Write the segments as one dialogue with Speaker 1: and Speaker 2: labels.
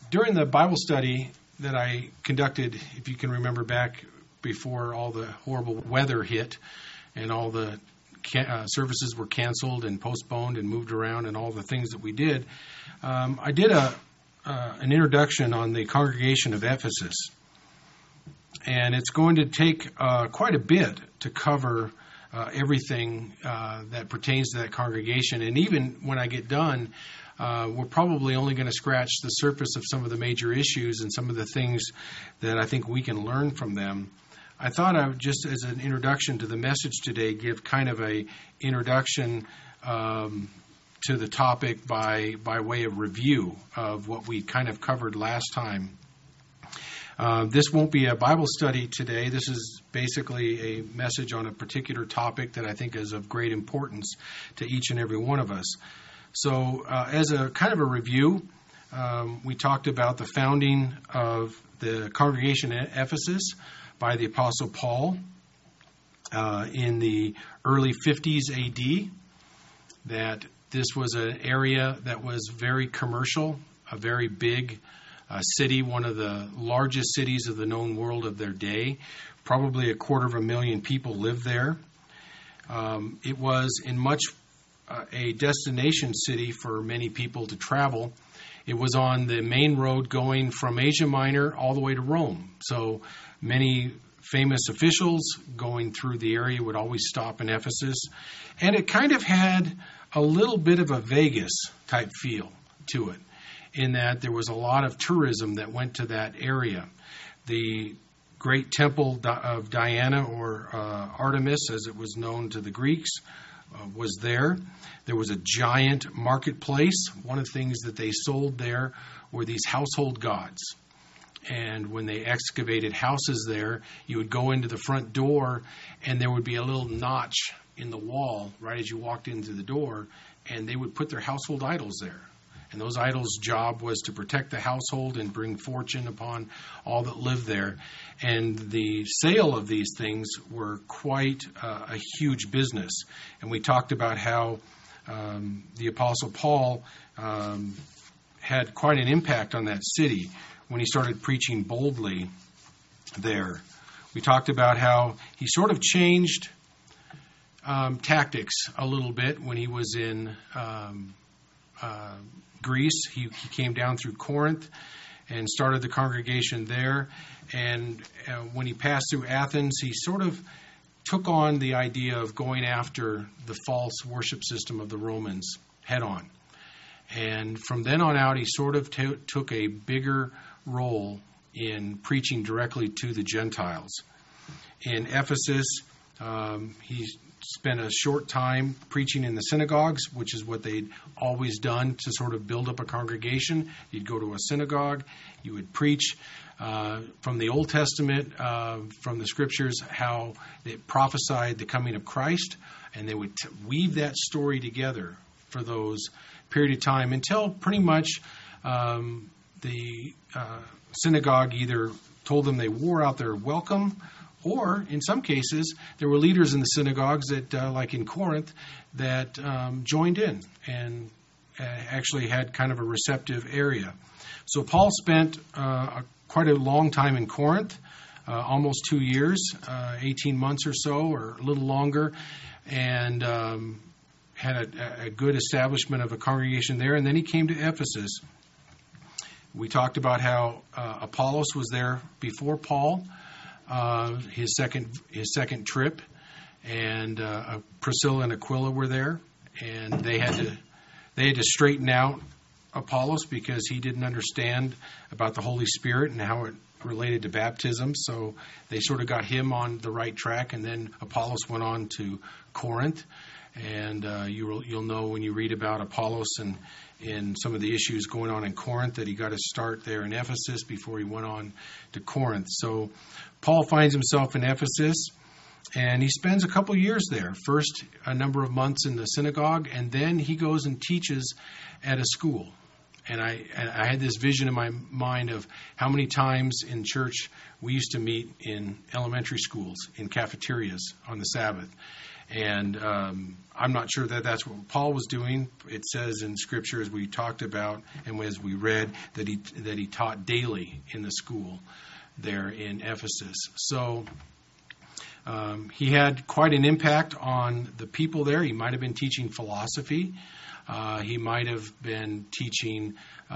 Speaker 1: During the Bible study that I conducted, if you can remember back before all the horrible weather hit and all the services were canceled and postponed and moved around and all the things that we did, I did an introduction on the congregation of Ephesus. And it's going to take quite a bit to cover everything that pertains to that congregation. And even when I get done, we're probably only going to scratch the surface of some of the major issues and some of the things that I think we can learn from them. I thought I would, just as an introduction to the message today, give kind of a introduction to the topic by way of review of what we kind of covered last time. This won't be a Bible study today. This is basically a message on a particular topic that I think is of great importance to each and every one of us. So as a kind of a review, we talked about the founding of the congregation at Ephesus by the Apostle Paul in the early 50s AD, that this was an area that was very commercial, a very big city, one of the largest cities of the known world of their day. Probably 250,000 people lived there. It was in much a destination city for many people to travel. It was on the main road going from Asia Minor all the way to Rome. So many famous officials going through the area would always stop in Ephesus. And it kind of had a little bit of a Vegas type feel to it, in that there was a lot of tourism that went to that area. The great temple of Diana, or Artemis, as it was known to the Greeks, was there. There was a giant marketplace. One of the things that they sold there were these household gods. And when they excavated houses there, you would go into the front door, and there would be a little notch in the wall right as you walked into the door, and they would put their household idols there. And those idols' job was to protect the household and bring fortune upon all that lived there. And the sale of these things were quite a huge business. And we talked about how the Apostle Paul had quite an impact on that city when he started preaching boldly there. We talked about how he sort of changed tactics a little bit when he was in Greece. He came down through Corinth and started the congregation there. And when he passed through Athens, he sort of took on the idea of going after the false worship system of the Romans head on. And from then on out, he sort of took a bigger role in preaching directly to the Gentiles. In Ephesus, he spent a short time preaching in the synagogues, which is what they'd always done to sort of build up a congregation. You'd go to a synagogue, you would preach from the Old Testament, from the Scriptures, how they prophesied the coming of Christ, and they would weave that story together for those period of time until pretty much the synagogue either told them they wore out their welcome, or in some cases, there were leaders in the synagogues that, like in Corinth, that joined in and actually had kind of a receptive area. So Paul spent quite a long time in Corinth, almost 2 years, 18 months or so, or a little longer, and had a good establishment of a congregation there. And then he came to Ephesus. We talked about how Apollos was there before Paul, his second trip, and Priscilla and Aquila were there, and they had to straighten out Apollos because he didn't understand about the Holy Spirit and how it related to baptism. So they sort of got him on the right track, and then Apollos went on to Corinth. And you'll know when you read about Apollos and some of the issues going on in Corinth that he got to start there in Ephesus before he went on to Corinth. So Paul finds himself in Ephesus, and he spends a couple years there. First, a number of months in the synagogue, and then he goes and teaches at a school. And I had this vision in my mind of how many times in church we used to meet in elementary schools, in cafeterias on the Sabbath. And I'm not sure that that's what Paul was doing. It says in Scripture, as we talked about and as we read, that he taught daily in the school there in Ephesus. So he had quite an impact on the people there. He might have been teaching philosophy. He might have been teaching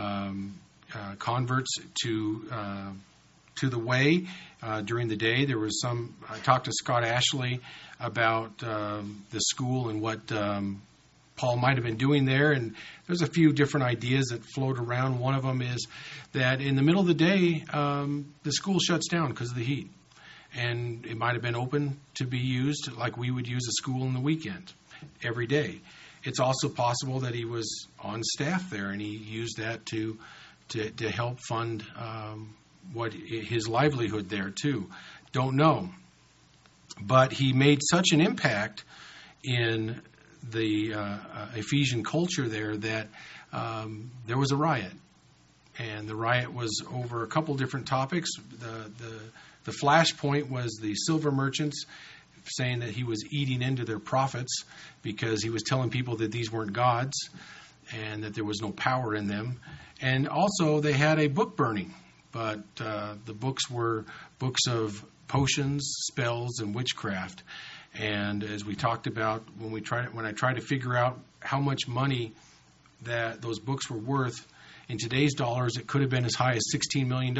Speaker 1: converts to the way during the day. There was some. I talked to Scott Ashley about the school and what Paul might have been doing there, and there's a few different ideas that float around. One of them is that in the middle of the day, the school shuts down because of the heat, and it might have been open to be used like we would use a school in the weekend every day. It's also possible that he was on staff there, and he used that to help fund what his livelihood there too. Don't know. But he made such an impact in the Ephesian culture there that there was a riot. And the riot was over a couple different topics. The flashpoint was the silver merchants saying that he was eating into their profits because he was telling people that these weren't gods and that there was no power in them. And also they had a book burning, but the books were books of potions, spells, and witchcraft. And as we talked about when I tried to figure out how much money that those books were worth, in today's dollars, it could have been as high as $16 million.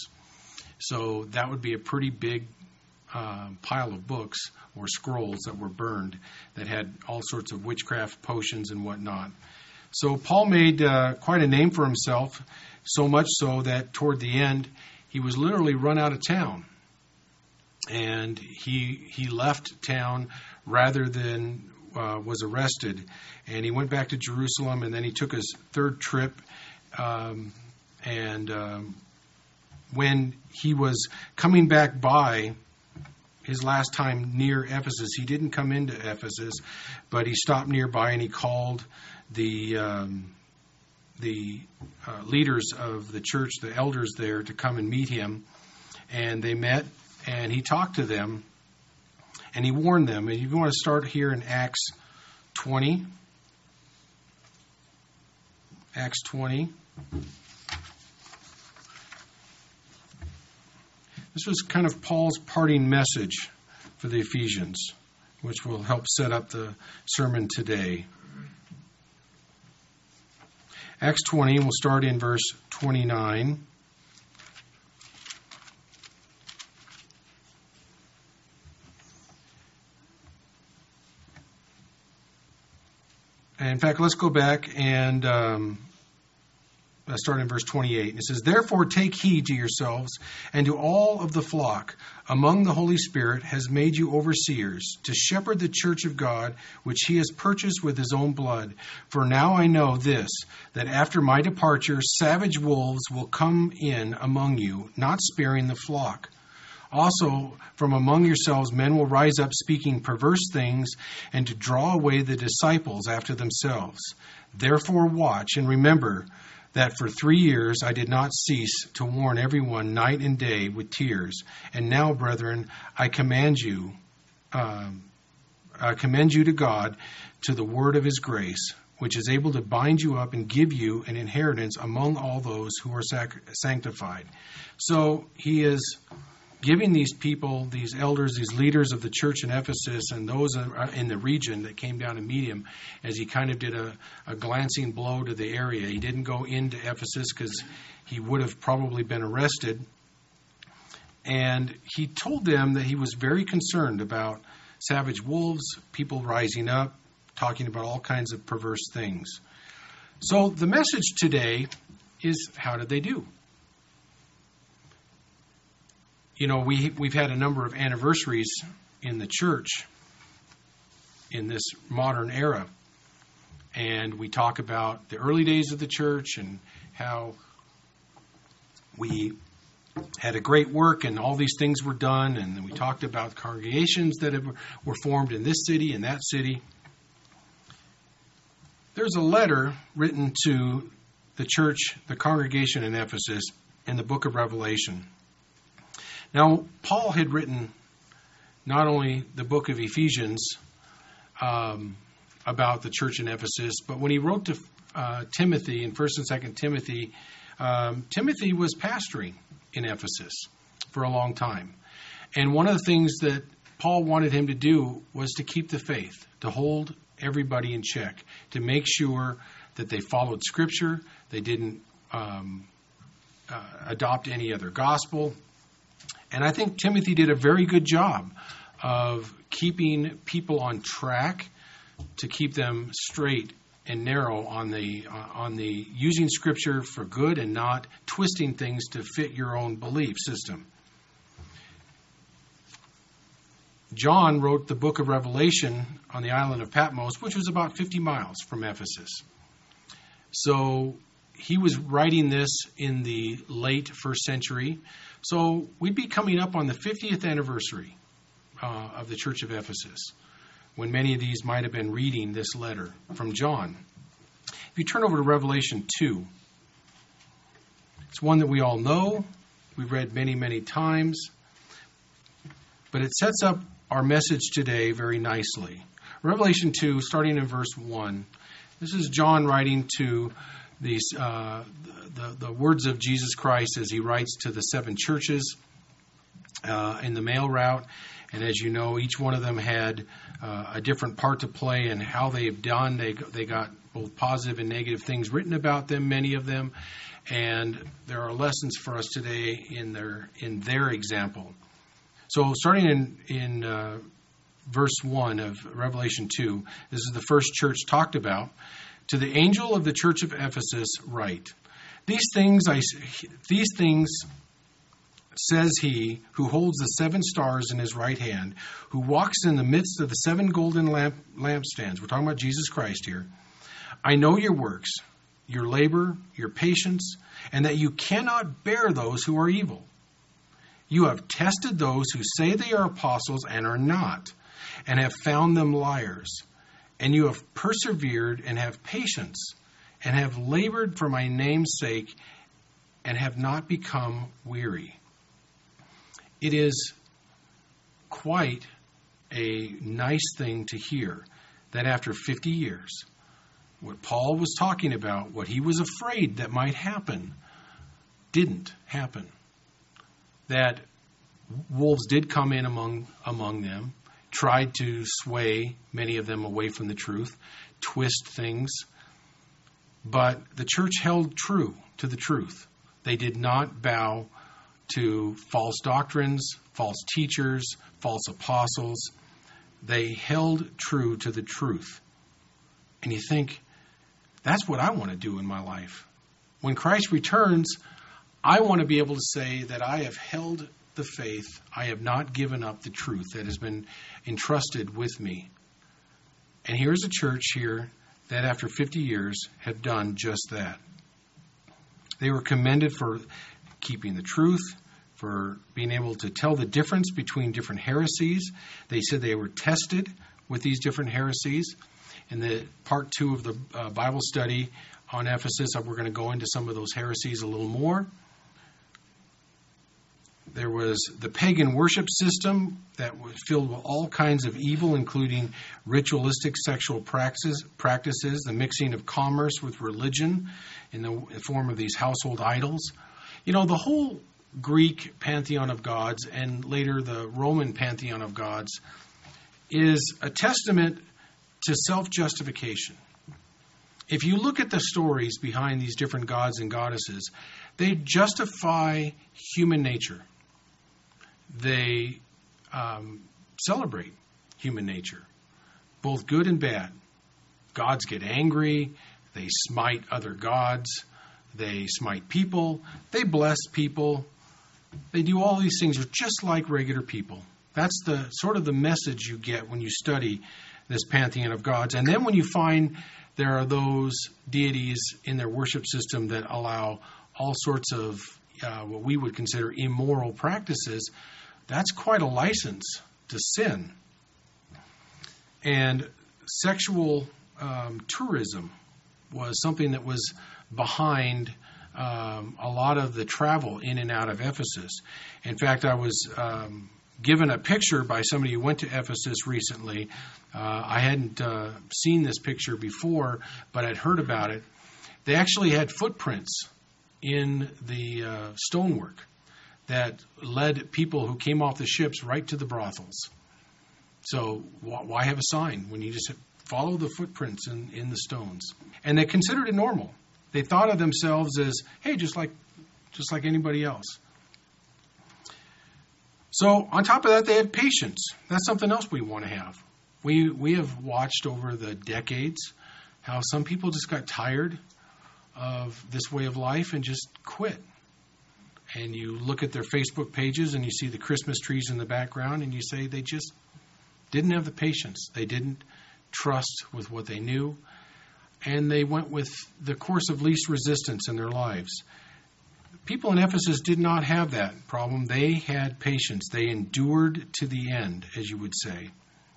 Speaker 1: So that would be a pretty big pile of books or scrolls that were burned that had all sorts of witchcraft, potions, and whatnot. So Paul made quite a name for himself, so much so that toward the end, he was literally run out of town. And he left town rather than was arrested. And he went back to Jerusalem, and then he took his third trip. When he was coming back by his last time near Ephesus, he didn't come into Ephesus, but he stopped nearby and he called the leaders of the church, the elders there, to come and meet him. And they met, and he talked to them, and he warned them. And you want to start here in Acts 20. Acts 20. This was kind of Paul's parting message for the Ephesians, which will help set up the sermon today. Acts 20, we'll start in verse 29. And in fact, let's go back and start in verse 28. It says, "Therefore take heed to yourselves and to all of the flock among the Holy Spirit has made you overseers to shepherd the church of God, which he has purchased with his own blood. For now I know this, that after my departure savage wolves will come in among you, not sparing the flock. Also, from among yourselves men will rise up speaking perverse things and to draw away the disciples after themselves. Therefore watch and remember that for 3 years I did not cease to warn everyone night and day with tears. And now, brethren, I commend you to God, to the word of his grace, which is able to bind you up and give you an inheritance among all those who are sanctified." So he is giving these people, these elders, these leaders of the church in Ephesus and those in the region that came down to meet him, as he kind of did a glancing blow to the area. He didn't go into Ephesus because he would have probably been arrested. And he told them that he was very concerned about savage wolves, people rising up, talking about all kinds of perverse things. So the message today is, how did they do? You know, we've had a number of anniversaries in the church in this modern era. And we talk about the early days of the church and how we had a great work and all these things were done. And then we talked about congregations that were formed in this city and that city. There's a letter written to the church, the congregation in Ephesus, in the book of Revelation. Now, Paul had written not only the book of Ephesians, about the church in Ephesus. But when he wrote to Timothy in 1st and 2nd Timothy, Timothy was pastoring in Ephesus for a long time. And one of the things that Paul wanted him to do was to keep the faith, to hold everybody in check, to make sure that they followed Scripture, they didn't adopt any other gospel. And I think Timothy did a very good job of keeping people on track, to keep them straight and narrow on the using Scripture for good and not twisting things to fit your own belief system. John wrote the book of Revelation on the island of Patmos, which was about 50 miles from Ephesus. So he was writing this in the late 1st century. So we'd be coming up on the 50th anniversary of the Church of Ephesus, when many of these might have been reading this letter from John. If you turn over to Revelation 2, it's one that we all know. We've read many, many times. But it sets up our message today very nicely. Revelation 2, starting in verse 1. This is John writing to these the words of Jesus Christ as he writes to the 7 churches in the mail route. And as you know, each one of them had a different part to play in how they've done. They got both positive and negative things written about them, many of them. And there are lessons for us today in their example. So starting in verse 1 of Revelation 2, this is the first church talked about. To the angel of the church of Ephesus write, These things says he who holds the 7 stars in his right hand, who walks in the midst of the 7 golden lampstands. We're talking about Jesus Christ here. I know your works, your labor, your patience, and that you cannot bear those who are evil. You have tested those who say they are apostles and are not, and have found them liars. And you have persevered and have patience, and have labored for my name's sake, and have not become weary. It is quite a nice thing to hear that after 50 years, what Paul was talking about, what he was afraid that might happen, didn't happen. That wolves did come in among them, tried to sway many of them away from the truth, twist things. But the church held true to the truth. They did not bow to false doctrines, false teachers, false apostles. They held true to the truth. And you think, that's what I want to do in my life. When Christ returns, I want to be able to say that I have held the faith. I have not given up the truth that has been entrusted with me. And here's a church here that after 50 years have done just that. They were commended for keeping the truth, for being able to tell the difference between different heresies. They said they were tested with these different heresies. In the part 2 of the Bible study on Ephesus, we're going to go into some of those heresies a little more. There was the pagan worship system that was filled with all kinds of evil, including ritualistic sexual practices, the mixing of commerce with religion in the form of these household idols. You know, the whole Greek pantheon of gods and later the Roman pantheon of gods is a testament to self-justification. If you look at the stories behind these different gods and goddesses, they justify human nature. They celebrate human nature, both good and bad. Gods get angry. They smite other gods. They smite people. They bless people. They do all these things just like regular people. That's the sort of the message you get when you study this pantheon of gods. And then when you find there are those deities in their worship system that allow all sorts of what we would consider immoral practices, that's quite a license to sin. And sexual tourism was something that was behind a lot of the travel in and out of Ephesus. In fact, I was given a picture by somebody who went to Ephesus recently. I hadn't seen this picture before, but I'd heard about it. They actually had footprints in the stonework that led people who came off the ships right to the brothels. So why have a sign when you just follow the footprints in the stones? And they considered it normal. They thought of themselves as, hey, just like anybody else. So on top of that, they had patience. That's something else we want to have. We have watched over the decades how some people just got tired of this way of life and just quit. And you look at their Facebook pages and you see the Christmas trees in the background and you say they just didn't have the patience. They didn't trust with what they knew. And they went with the course of least resistance in their lives. People in Ephesus did not have that problem. They had patience. They endured to the end, as you would say.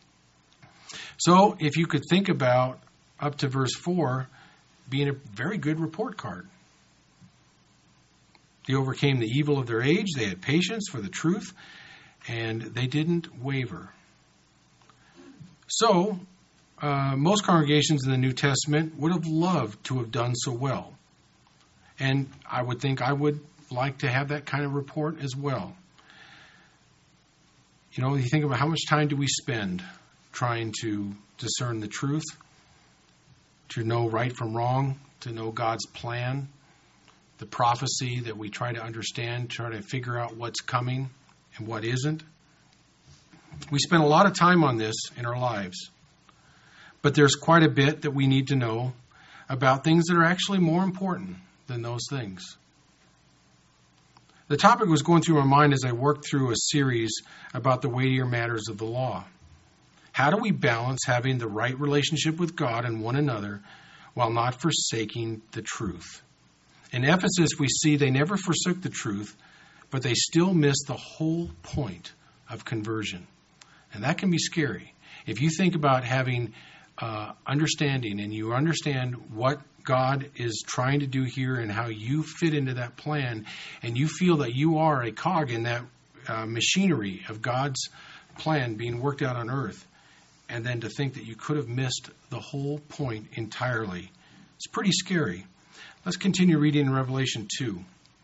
Speaker 1: So if you could think about up to verse 4 being a very good report card. They overcame the evil of their age. They had patience for the truth, and they didn't waver. So, most congregations in the New Testament would have loved to have done so well. And I would think I would like to have that kind of report as well. You know, you think about how much time do we spend trying to discern the truth, to know right from wrong, to know God's plan, the prophecy that we try to understand, try to figure out what's coming and what isn't. We spend a lot of time on this in our lives. But there's quite a bit that we need to know about things that are actually more important than those things. The topic was going through my mind as I worked through a series about the weightier matters of the law. How do we balance having the right relationship with God and one another while not forsaking the truth? In Ephesus, we see they never forsook the truth, but they still missed the whole point of conversion. And that can be scary. If you think about having understanding and you understand what God is trying to do here and how you fit into that plan, and you feel that you are a cog in that machinery of God's plan being worked out on earth, and then to think that you could have missed the whole point entirely, it's pretty scary. Let's continue reading in Revelation 2.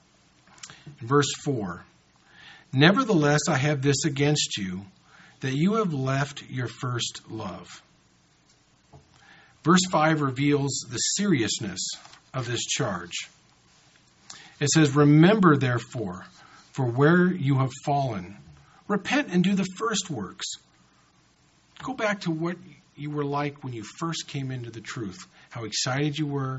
Speaker 1: In verse 4, "Nevertheless, I have this against you, that you have left your first love." Verse 5 reveals the seriousness of this charge. It says, "Remember, therefore, for where you have fallen, repent and do the first works." Go back to what you were like when you first came into the truth, how excited you were,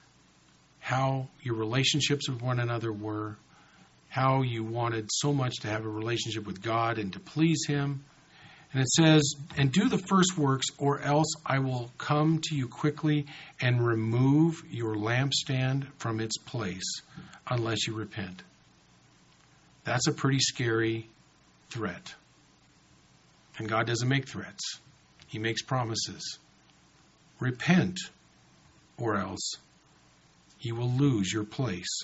Speaker 1: how your relationships with one another were, how you wanted so much to have a relationship with God and to please Him. And it says, "And do the first works, or else I will come to you quickly and remove your lampstand from its place, unless you repent." That's a pretty scary threat. And God doesn't make threats. He makes promises. Repent, or else you will lose your place.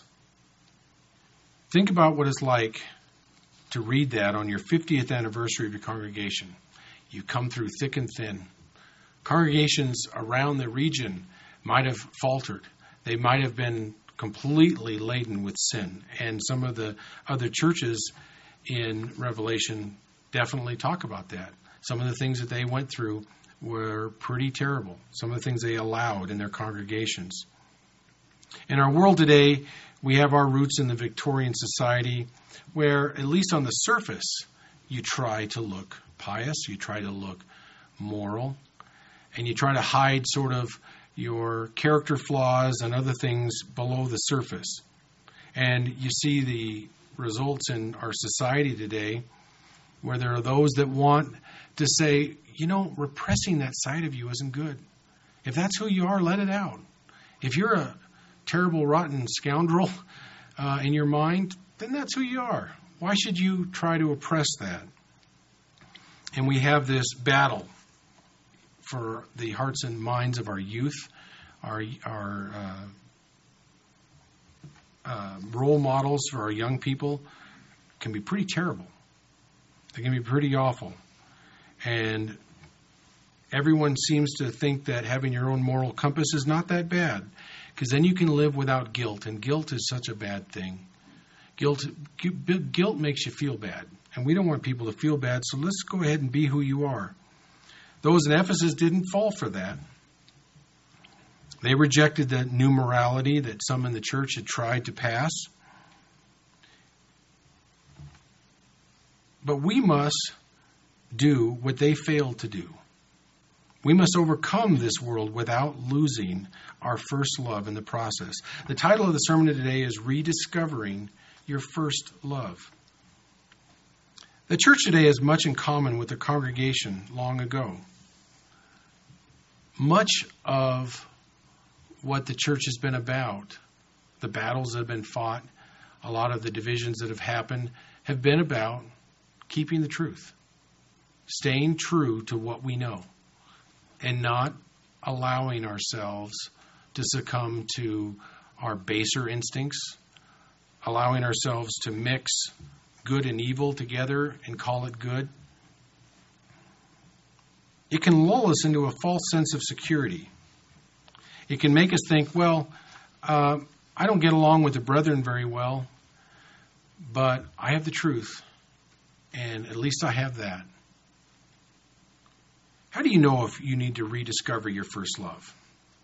Speaker 1: Think about what it's like to read that on your 50th anniversary of your congregation. You come through thick and thin. Congregations around the region might have faltered. They might have been completely laden with sin. And some of the other churches in Revelation definitely talk about that. Some of the things that they went through were pretty terrible. Some of the things they allowed in their congregations. In our world today, we have our roots in the Victorian society where, at least on the surface, you try to look pious, you try to look moral, and you try to hide sort of your character flaws and other things below the surface. And you see the results in our society today where there are those that want to say, you know, repressing that side of you isn't good. If that's who you are, let it out. If you're a terrible, rotten scoundrel in your mind, then that's who you are. Why should you try to oppress that? And we have this battle for the hearts and minds of our youth, our role models for our young people can be pretty terrible. They can be pretty awful. And everyone seems to think that having your own moral compass is not that bad, because then you can live without guilt, and guilt is such a bad thing. Guilt makes you feel bad, and we don't want people to feel bad, so let's go ahead and be who you are. Those in Ephesus didn't fall for that. They rejected that new morality that some in the church had tried to pass. But we must do what they failed to do. We must overcome this world without losing our first love in the process. The title of the sermon today is Rediscovering Your First Love. The church today has much in common with the congregation long ago. Much of what the church has been about, the battles that have been fought, a lot of the divisions that have been about keeping the truth, staying true to what we know, and not allowing ourselves to succumb to our baser instincts, allowing ourselves to mix good and evil together and call it good. It can lull us into a false sense of security. It can make us think, well, I don't get along with the brethren very well, but I have the truth, and at least I have that. How do you know if you need to rediscover your first love?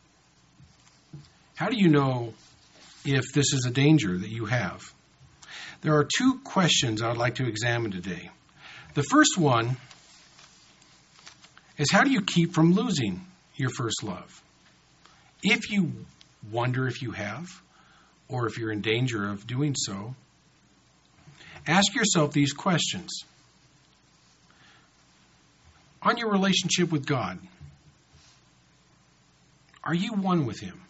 Speaker 1: How do you know if this is a danger that you have? There are two questions I would like to examine today. The first one is, how do you keep from losing your first love? If you wonder if you have, or if you're in danger of doing so, ask yourself these questions. On your relationship with God, are you one with Him?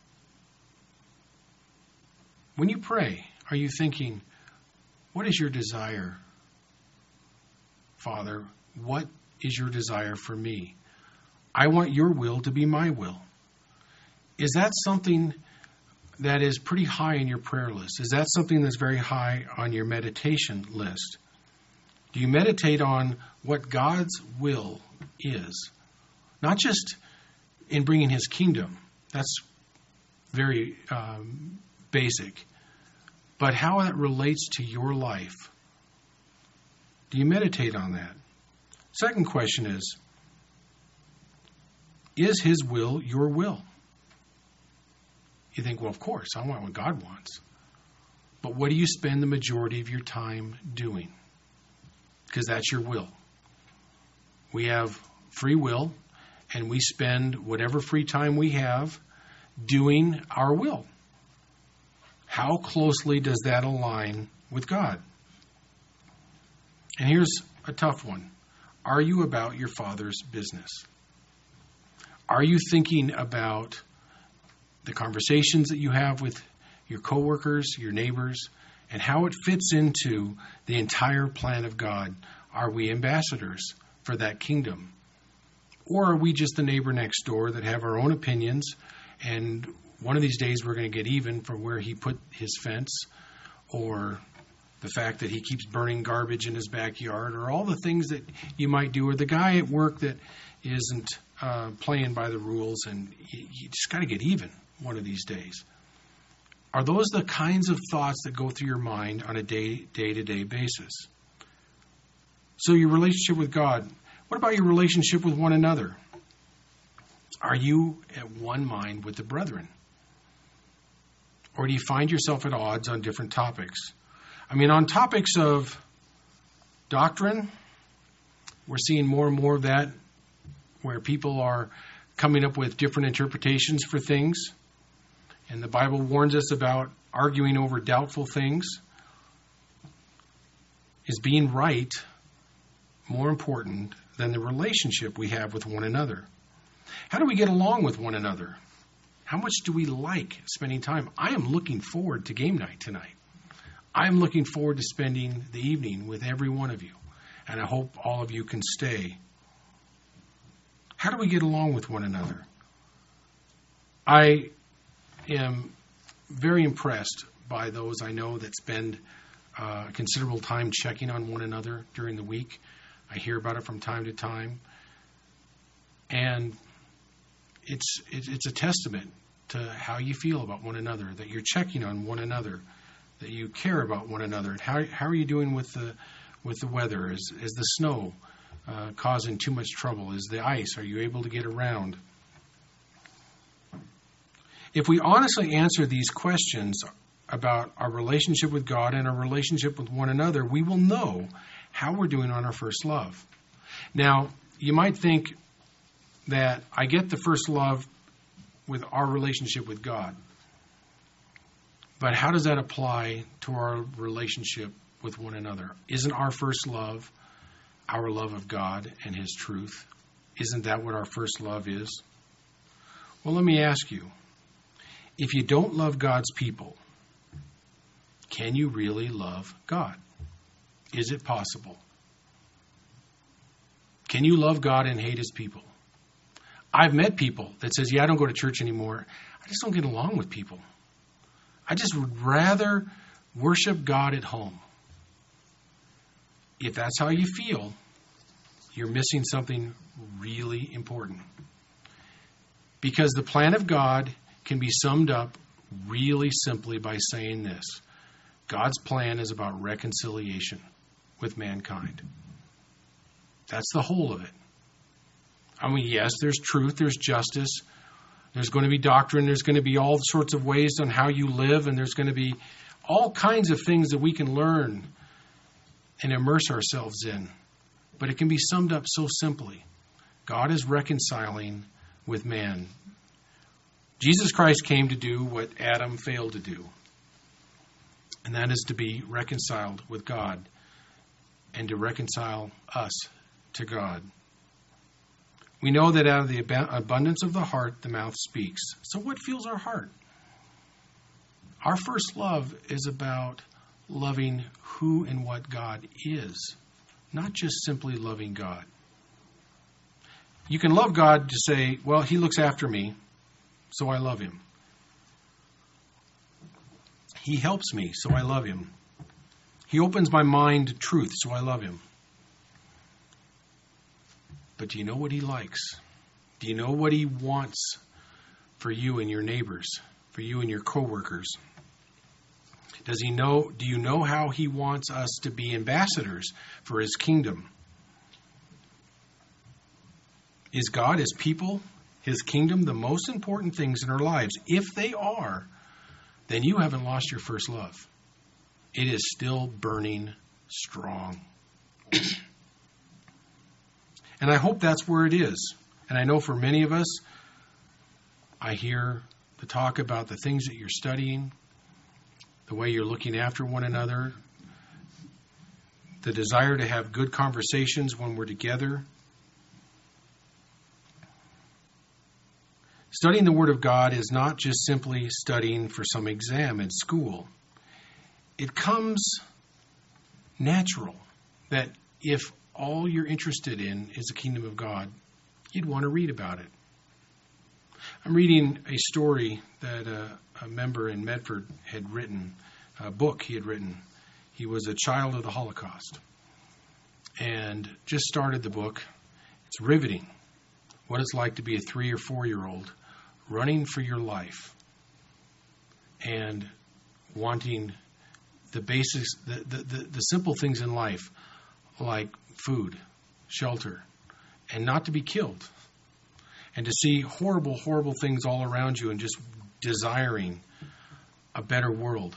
Speaker 1: When you pray, are you thinking, what is your desire, Father? What is your desire for me? I want your will to be my will. Is that something that is pretty high in your prayer list? Is that something that's very high on your meditation list? Do you meditate on what God's will is? Not just in bringing His kingdom. That's very basic. But how that relates to your life. Do you meditate on that? Second question is His will your will? You think, well, of course, I want what God wants. But what do you spend the majority of your time doing? Because that's your will. We have free will, and we spend whatever free time we have doing our will. How closely does that align with God? And here's a tough one. Are you about your Father's business? Are you thinking about the conversations that you have with your coworkers, your neighbors, and how it fits into the entire plan of God? Are we ambassadors for that kingdom? Or are we just the neighbor next door that have our own opinions, and one of these days we're going to get even for where he put his fence, or the fact that he keeps burning garbage in his backyard, or all the things that you might do, or the guy at work that isn't playing by the rules, and you just got to get even one of these days. Are those the kinds of thoughts that go through your mind on a day-to-day basis? So your relationship with God, what about your relationship with one another? Are you at one mind with the brethren? Or do you find yourself at odds on different topics? I mean, on topics of doctrine, we're seeing more and more of that, where people are coming up with different interpretations for things. And the Bible warns us about arguing over doubtful things. Is being right more important than the relationship we have with one another? How do we get along with one another? How much do we like spending time? I am looking forward to game night tonight. I am looking forward to spending the evening with every one of you. And I hope all of you can stay. How do we get along with one another? I am very impressed by those I know that spend considerable time checking on one another during the week. I hear about it from time to time. And it's a testament to how you feel about one another, that you're checking on one another, that you care about one another. And how are you doing with the weather? Is the snow causing too much trouble? Is the ice? Are you able to get around? If we honestly answer these questions about our relationship with God and our relationship with one another, we will know how we're doing on our first love. Now, you might think that I get the first love with our relationship with God. But how does that apply to our relationship with one another? Isn't our first love our love of God and His truth? Isn't that what our first love is? Well, let me ask you, if you don't love God's people, can you really love God? Is it possible? Can you love God and hate His people? I've met people that says, I don't go to church anymore. I just don't get along with people. I just would rather worship God at home. If that's how you feel, you're missing something really important. Because the plan of God can be summed up really simply by saying this. God's plan is about reconciliation with mankind. That's the whole of it. I mean, yes, there's truth, there's justice, there's going to be doctrine, there's going to be all sorts of ways on how you live, and there's going to be all kinds of things that we can learn and immerse ourselves in. But it can be summed up so simply. God is reconciling with man. Jesus Christ came to do what Adam failed to do, and that is to be reconciled with God and to reconcile us to God. We know that out of the abundance of the heart, the mouth speaks. So what fuels our heart? Our first love is about loving who and what God is, not just simply loving God. You can love God to say, well, He looks after me, so I love Him. He helps me, so I love Him. He opens my mind to truth, so I love Him. But do you know what He likes? Do you know what He wants for you and your neighbors, for you and your coworkers? Do you know how He wants us to be ambassadors for His kingdom? Is God, His people, His kingdom the most important things in our lives? If they are, then you haven't lost your first love. It is still burning strong. And I hope that's where it is. And I know for many of us, I hear the talk about the things that you're studying, the way you're looking after one another, the desire to have good conversations when we're together. Studying the Word of God is not just simply studying for some exam in school. It comes natural that if all you're interested in is the kingdom of God, you'd want to read about it. I'm reading a story that a member in Medford had written, a book he had written. He was a child of the Holocaust and just started the book. It's riveting what it's like to be a 3 or 4-year-old running for your life and wanting the basics, the simple things in life, like food, shelter, and not to be killed, and to see horrible, horrible things all around you and just desiring a better world.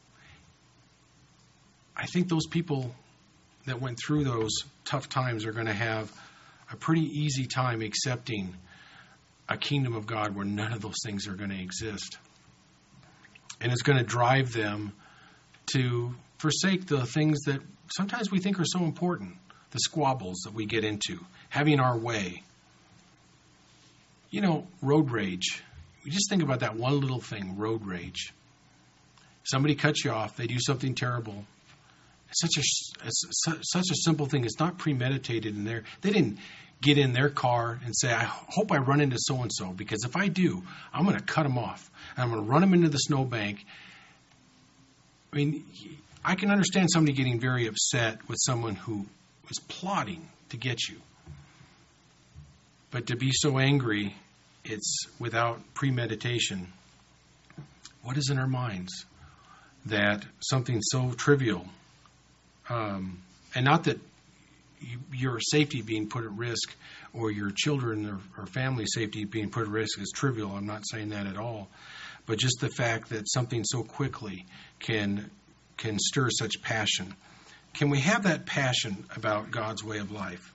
Speaker 1: I think those people that went through those tough times are going to have a pretty easy time accepting a kingdom of God where none of those things are going to exist. And it's going to drive them to forsake the things that sometimes we think are so important, the squabbles that we get into, having our way. You know, road rage. We just think about that one little thing, road rage. Somebody cuts you off, they do something terrible. It's such a simple thing. It's not premeditated in there. They didn't get in their car and say, I hope I run into so-and-so, because if I do, I'm going to cut them off. I'm going to run them into the snowbank. I mean, I can understand somebody getting very upset with someone who is plotting to get you. But to be so angry, it's without premeditation. What is in our minds that something so trivial, and not that your safety being put at risk or your children or family safety being put at risk is trivial. I'm not saying that at all. But just the fact that something so quickly can stir such passion. Can we have that passion about God's way of life?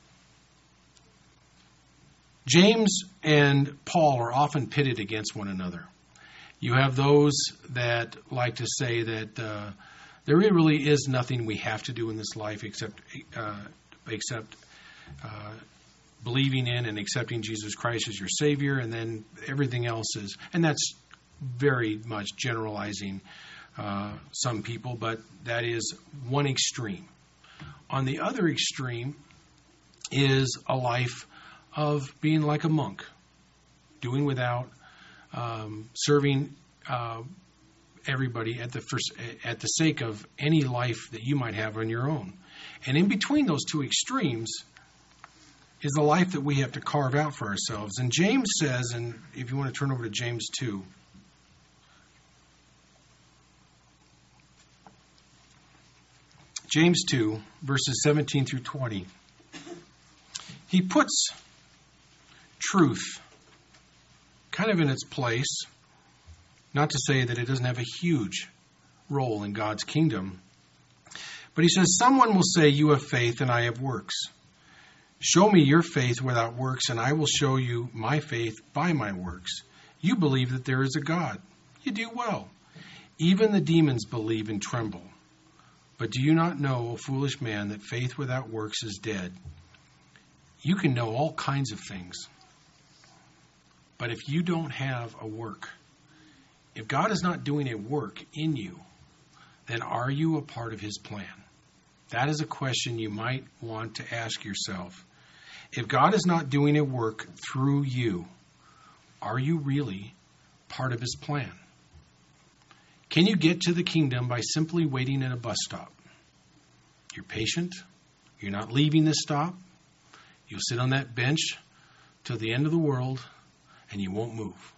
Speaker 1: James and Paul are often pitted against one another. You have those that like to say that there really is nothing we have to do in this life except believing in and accepting Jesus Christ as your Savior, and then everything else is, and that's very much generalizing some people, but that is one extreme. On the other extreme is a life of being like a monk, doing without, serving everybody at the sake of any life that you might have on your own. And in between those two extremes is the life that we have to carve out for ourselves. And James says, and if you want to turn over to James 2, James 2, verses 17 through 20, he puts truth kind of in its place, not to say that it doesn't have a huge role in God's kingdom, but he says, someone will say, you have faith and I have works. Show me your faith without works, and I will show you my faith by my works. You believe that there is a God. You do well. Even the demons believe and tremble. But do you not know, O foolish man, that faith without works is dead? You can know all kinds of things. But if you don't have a work, if God is not doing a work in you, then are you a part of his plan? That is a question you might want to ask yourself. If God is not doing a work through you, are you really part of his plan? Can you get to the kingdom by simply waiting at a bus stop? You're patient. You're not leaving the stop. You'll sit on that bench till the end of the world, and you won't move.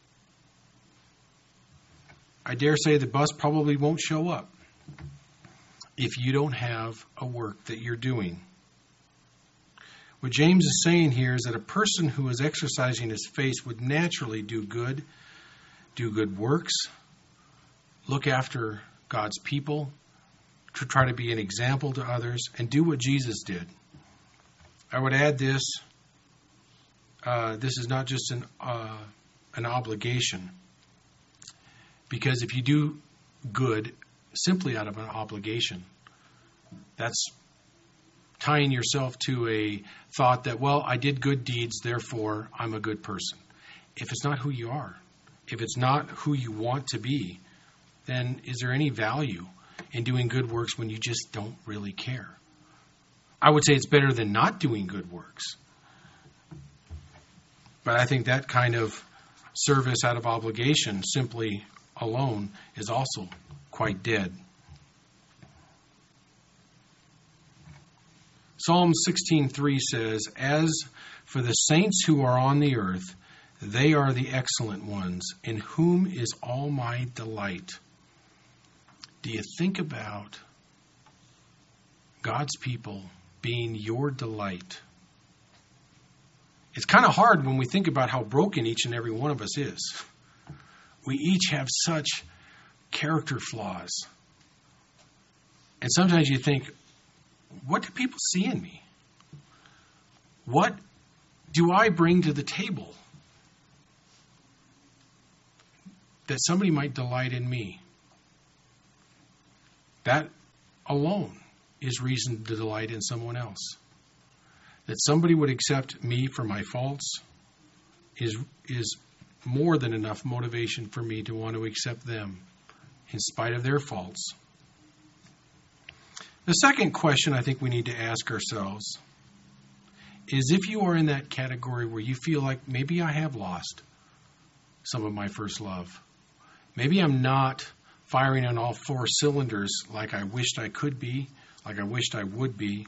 Speaker 1: I dare say the bus probably won't show up if you don't have a work that you're doing. What James is saying here is that a person who is exercising his faith would naturally do good works, look after God's people, to try to be an example to others, and do what Jesus did. I would add this. This is not just an obligation, because if you do good simply out of an obligation, that's tying yourself to a thought that, well, I did good deeds, therefore I'm a good person. If it's not who you are, if it's not who you want to be, then is there any value in doing good works when you just don't really care? I would say it's better than not doing good works. But I think that kind of service out of obligation simply alone is also quite dead. Psalm 16:3 says, as for the saints who are on the earth, they are the excellent ones, in whom is all my delight. Do you think about God's people being your delight? It's kind of hard when we think about how broken each and every one of us is. We each have such character flaws. And sometimes you think, what do people see in me? What do I bring to the table that somebody might delight in me? That alone is reason to delight in someone else. That somebody would accept me for my faults is more than enough motivation for me to want to accept them in spite of their faults. The second question I think we need to ask ourselves is, if you are in that category where you feel like maybe I have lost some of my first love, maybe I'm not firing on all four cylinders like I wished I could be, like I wished I would be.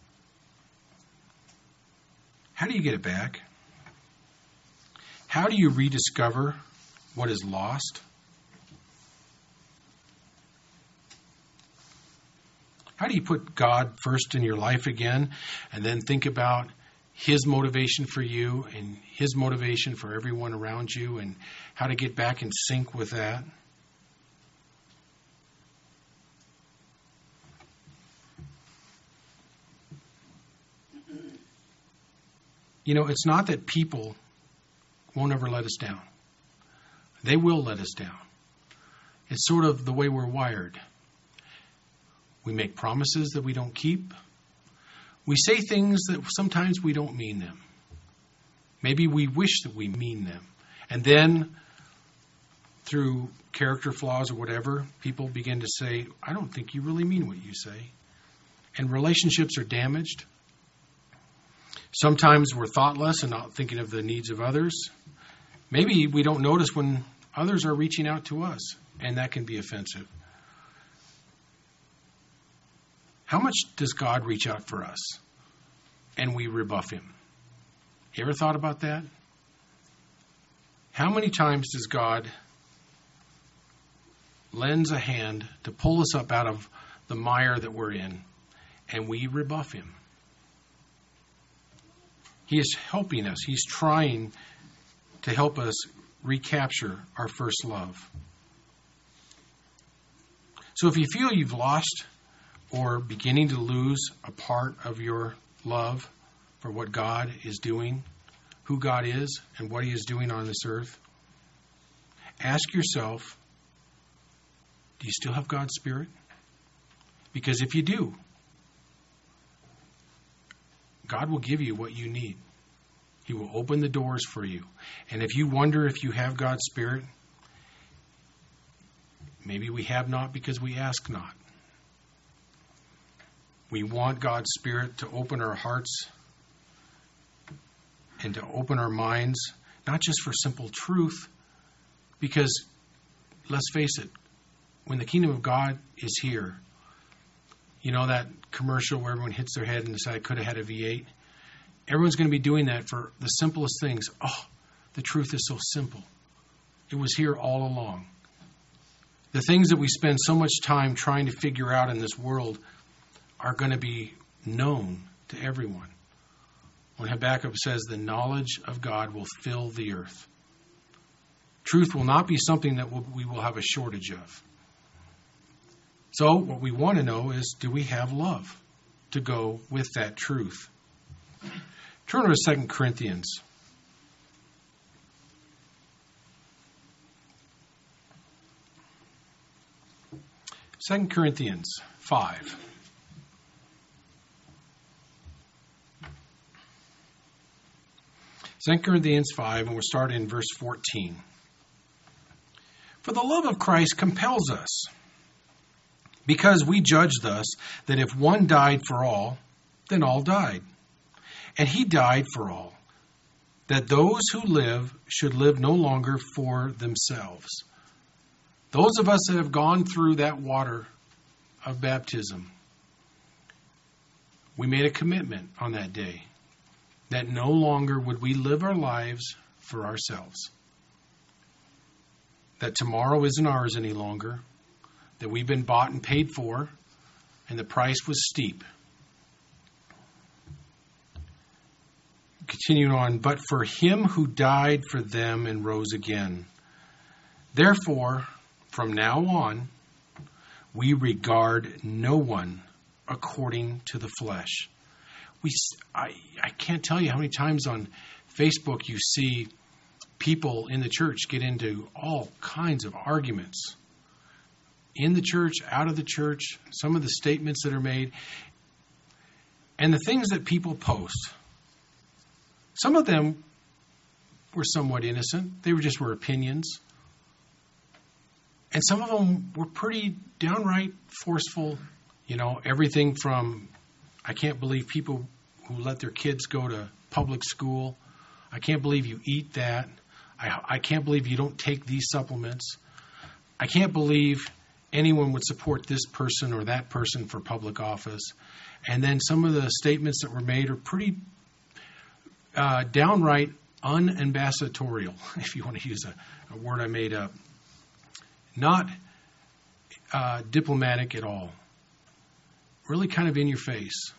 Speaker 1: How do you get it back? How do you rediscover what is lost? How do you put God first in your life again and then think about His motivation for you and His motivation for everyone around you and how to get back in sync with that? You know, it's not that people won't ever let us down. They will let us down. It's sort of the way we're wired. We make promises that we don't keep. We say things that sometimes we don't mean them. Maybe we wish that we mean them. And then, through character flaws or whatever, people begin to say, I don't think you really mean what you say. And relationships are damaged. Sometimes we're thoughtless and not thinking of the needs of others. Maybe we don't notice when others are reaching out to us, and that can be offensive. How much does God reach out for us and we rebuff Him? You ever thought about that? How many times does God lend a hand to pull us up out of the mire that we're in and we rebuff Him? He is helping us. He's trying to help us recapture our first love. So if you feel you've lost or beginning to lose a part of your love for what God is doing, who God is, and what He is doing on this earth, ask yourself, do you still have God's Spirit? Because if you do, God will give you what you need. He will open the doors for you. And if you wonder if you have God's Spirit, maybe we have not because we ask not. We want God's Spirit to open our hearts and to open our minds, not just for simple truth, because let's face it, when the kingdom of God is here, you know that commercial where everyone hits their head and decides I could have had a V8? Everyone's going to be doing that for the simplest things. Oh, the truth is so simple. It was here all along. The things that we spend so much time trying to figure out in this world are going to be known to everyone. When Habakkuk says the knowledge of God will fill the earth. Truth will not be something that we will have a shortage of. So what we want to know is, do we have love to go with that truth? Turn to 2 Corinthians. 2 Corinthians 5. Second Corinthians 5, and we'll start in verse 14. For the love of Christ compels us, because we judge thus, that if one died for all, then all died. And He died for all, that those who live should live no longer for themselves. Those of us that have gone through that water of baptism, we made a commitment on that day that no longer would we live our lives for ourselves. That tomorrow isn't ours any longer. That we've been bought and paid for, and the price was steep. Continuing on, but for Him who died for them and rose again. Therefore, from now on, we regard no one according to the flesh. I can't tell you how many times on Facebook you see people in the church get into all kinds of arguments. In the church, out of the church, some of the statements that are made, and the things that people post. Some of them were somewhat innocent. They were opinions. And some of them were pretty downright forceful. You know, everything from, I can't believe people who let their kids go to public school. I can't believe you eat that. I can't believe you don't take these supplements. I can't believe anyone would support this person or that person for public office. And then some of the statements that were made are pretty downright unambassadorial, if you want to use a word I made up. Not diplomatic at all. Really kind of in your face.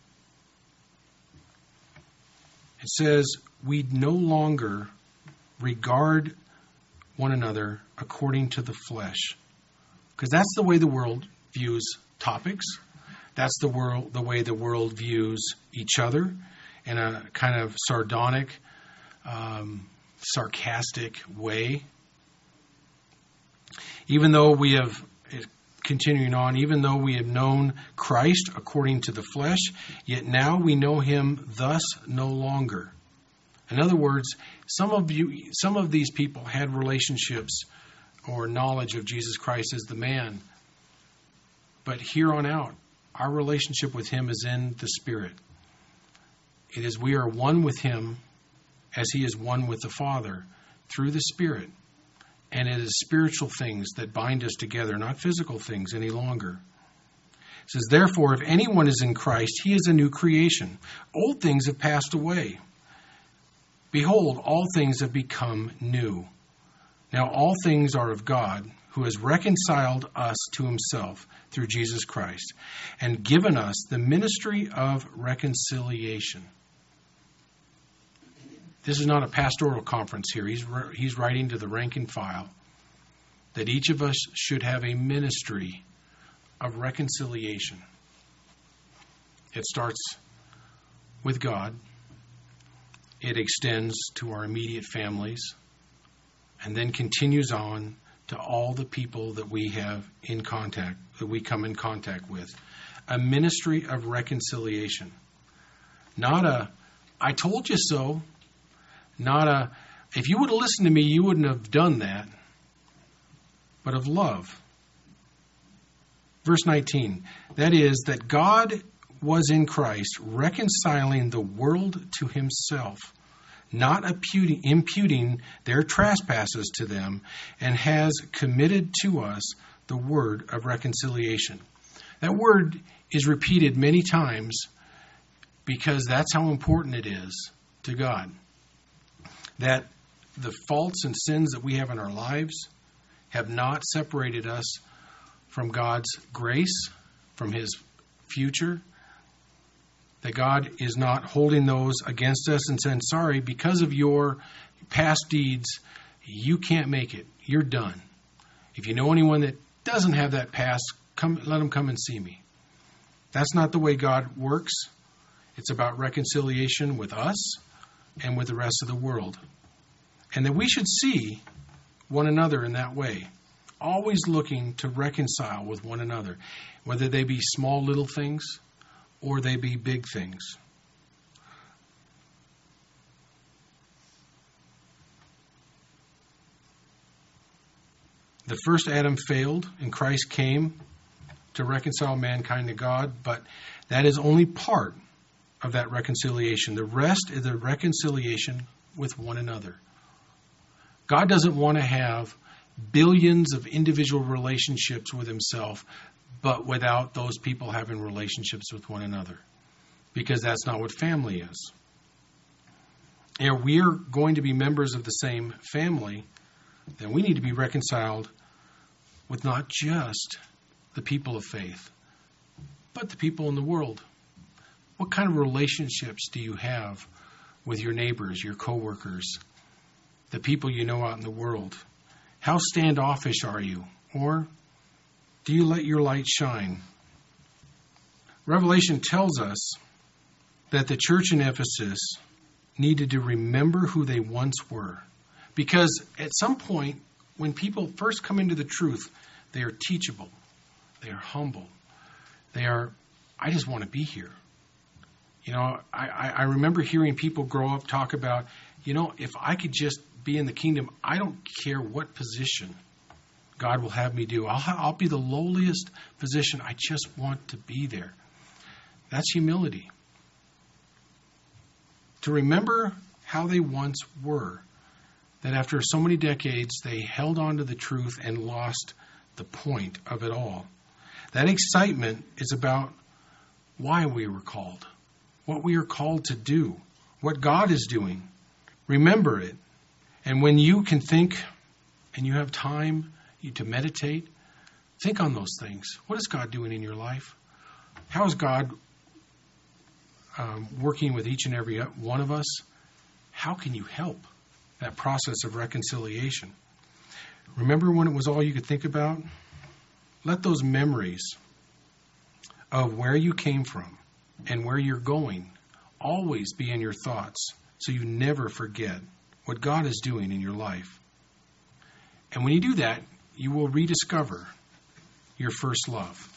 Speaker 1: It says, we no longer regard one another according to the flesh. Because that's the way the world views topics. That's the way the world views each other in a kind of sardonic, sarcastic way. Even though we have, continuing on, even though we have known Christ according to the flesh, yet now we know him thus no longer. In other words, some of these people had relationships or knowledge of Jesus Christ as the man. But here on out, our relationship with him is in the Spirit. It is we are one with him as he is one with the Father through the Spirit. And it is spiritual things that bind us together, not physical things any longer. It says, therefore, if anyone is in Christ, he is a new creation. Old things have passed away. Behold, all things have become new. Now all things are of God, who has reconciled us to himself through Jesus Christ, and given us the ministry of reconciliation. This is not a pastoral conference here. He's writing to the rank and file that each of us should have a ministry of reconciliation. It starts with God. It extends to our immediate families, and then continues on to all the people that we have in contact, that we come in contact with. A ministry of reconciliation. Not a, I told you so. Not a, if you would have listened to me, you wouldn't have done that. But of love. Verse 19. That is, that God was in Christ, reconciling the world to himself, not imputing their trespasses to them, and has committed to us the word of reconciliation. That word is repeated many times because that's how important it is to God. That the faults and sins that we have in our lives have not separated us from God's grace, from his future. That God is not holding those against us and saying, sorry, because of your past deeds, you can't make it. You're done. If you know anyone that doesn't have that past, let them come and see me. That's not the way God works. It's about reconciliation with us and with the rest of the world. And that we should see one another in that way. Always looking to reconcile with one another, whether they be small little things or they be big things. The first Adam failed, and Christ came to reconcile mankind to God, but that is only part of that reconciliation. The rest is the reconciliation with one another. God doesn't want to have billions of individual relationships with himself, but without those people having relationships with one another, because that's not what family is. And we are going to be members of the same family, then we need to be reconciled with not just the people of faith, but the people in the world. What kind of relationships do you have with your neighbors, your coworkers, the people you know out in the world? How standoffish are you? Or do you let your light shine? Revelation tells us that the church in Ephesus needed to remember who they once were. Because at some point, when people first come into the truth, they are teachable. They are humble. They are, I just want to be here. You know, I remember hearing people grow up talk about, you know, if I could just be in the kingdom, I don't care what position God will have me do. I'll be the lowliest position. I just want to be there. That's humility. To remember how they once were. That after so many decades, they held on to the truth and lost the point of it all. That excitement is about why we were called, what we are called to do, what God is doing. Remember it. And when you can think and you have time to meditate, think on those things. What is God doing in your life? How is God working with each and every one of us? How can you help that process of reconciliation? Remember when it was all you could think about? Let those memories of where you came from and where you're going always be in your thoughts, so you never forget what God is doing in your life. And when you do that, you will rediscover your first love.